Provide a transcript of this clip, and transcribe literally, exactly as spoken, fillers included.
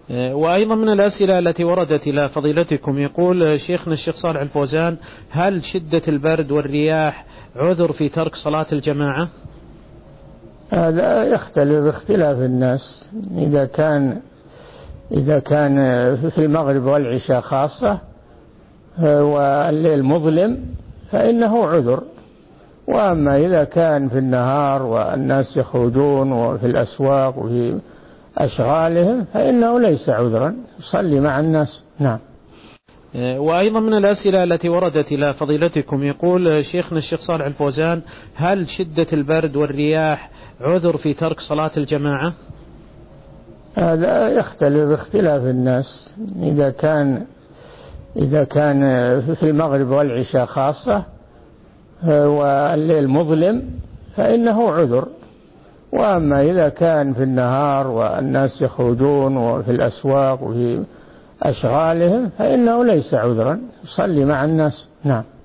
وأيضا من الأسئلة التي وردت إلى فضيلتكم يقول شيخنا الشيخ صالح الفوزان: هل شدة البرد والرياح عذر في ترك صلاة الجماعة؟ هذا يختلف باختلاف الناس. إذا كان إذا كان في المغرب والعشاء خاصة والليل مظلم فإنه عذر، وأما إذا كان في النهار والناس يخرجون وفي الأسواق وفي أشغالهم فإنه ليس عذرا، يصلي مع الناس. نعم. وأيضا من الأسئلة التي وردت إلى فضيلتكم يقول شيخنا الشيخ صالح الفوزان: هل شدة البرد والرياح عذر في ترك صلاة الجماعة؟ هذا يختلف باختلاف الناس. إذا كان إذا كان في المغرب والعشاء خاصة والليل مظلم فإنه عذر، وأما إذا كان في النهار والناس يخرجون وفي الأسواق وفي أشغالهم فإنه ليس عذرا، يصلي مع الناس. نعم.